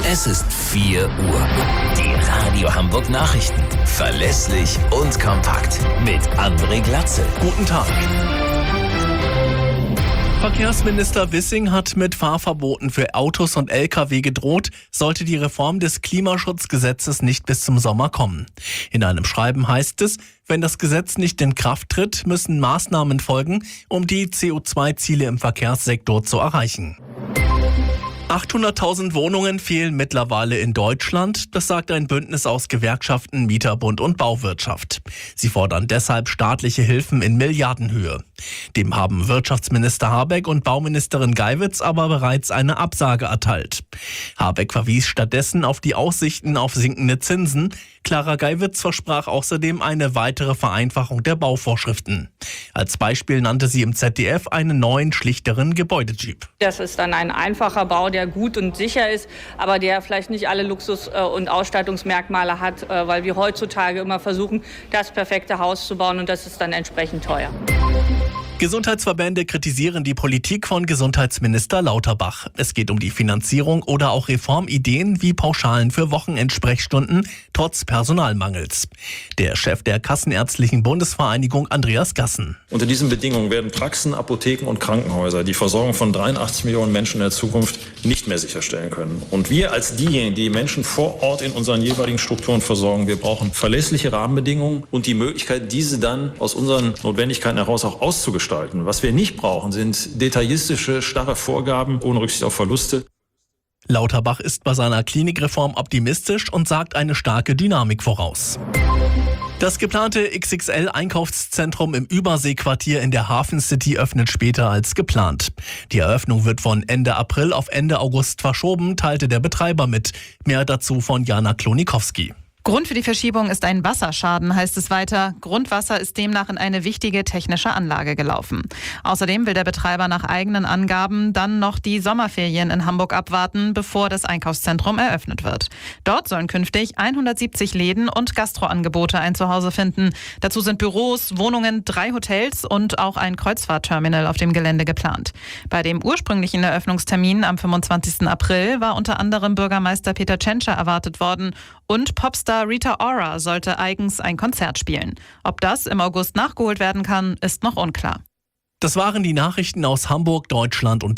Es ist 4 Uhr. Die Radio Hamburg Nachrichten. Verlässlich und kompakt. Mit André Glatzel. Guten Tag. Verkehrsminister Wissing hat mit Fahrverboten für Autos und Lkw gedroht, sollte die Reform des Klimaschutzgesetzes nicht bis zum Sommer kommen. In einem Schreiben heißt es, wenn das Gesetz nicht in Kraft tritt, müssen Maßnahmen folgen, um die CO2-Ziele im Verkehrssektor zu erreichen. 800.000 Wohnungen fehlen mittlerweile in Deutschland, das sagt ein Bündnis aus Gewerkschaften, Mieterbund und Bauwirtschaft. Sie fordern deshalb staatliche Hilfen in Milliardenhöhe. Dem haben Wirtschaftsminister Habeck und Bauministerin Geiwitz aber bereits eine Absage erteilt. Habeck verwies stattdessen auf die Aussichten auf sinkende Zinsen. Clara Geiwitz versprach außerdem eine weitere Vereinfachung der Bauvorschriften. Als Beispiel nannte sie im ZDF einen neuen, schlichteren Gebäudetyp. Das ist dann ein einfacher Bau, der gut und sicher ist, aber der vielleicht nicht alle Luxus- und Ausstattungsmerkmale hat, weil wir heutzutage immer versuchen, das perfekte Haus zu bauen und das ist dann entsprechend teuer. Gesundheitsverbände kritisieren die Politik von Gesundheitsminister Lauterbach. Es geht um die Finanzierung oder auch Reformideen wie Pauschalen für Wochenendsprechstunden trotz Personalmangels. Der Chef der Kassenärztlichen Bundesvereinigung, Andreas Gassen. Unter diesen Bedingungen werden Praxen, Apotheken und Krankenhäuser die Versorgung von 83 Millionen Menschen in der Zukunft nicht mehr sicherstellen können. Und wir als diejenigen, die Menschen vor Ort in unseren jeweiligen Strukturen versorgen, wir brauchen verlässliche Rahmenbedingungen und die Möglichkeit, diese dann aus unseren Notwendigkeiten heraus auch auszugestalten. Was wir nicht brauchen, sind detailistische, starre Vorgaben ohne Rücksicht auf Verluste. Lauterbach ist bei seiner Klinikreform optimistisch und sagt eine starke Dynamik voraus. Das geplante XXL-Einkaufszentrum im Überseequartier in der Hafen City öffnet später als geplant. Die Eröffnung wird von Ende April auf Ende August verschoben, teilte der Betreiber mit. Mehr dazu von Jana Klonikowski. Grund für die Verschiebung ist ein Wasserschaden, heißt es weiter. Grundwasser ist demnach in eine wichtige technische Anlage gelaufen. Außerdem will der Betreiber nach eigenen Angaben dann noch die Sommerferien in Hamburg abwarten, bevor das Einkaufszentrum eröffnet wird. Dort sollen künftig 170 Läden und Gastroangebote ein Zuhause finden. Dazu sind Büros, Wohnungen, 3 Hotels und auch ein Kreuzfahrtterminal auf dem Gelände geplant. Bei dem ursprünglichen Eröffnungstermin am 25. April war unter anderem Bürgermeister Peter Tschentscher erwartet worden und Popstar Rita Ora sollte eigens ein Konzert spielen. Ob das im August nachgeholt werden kann, ist noch unklar. Das waren die Nachrichten aus Hamburg, Deutschland und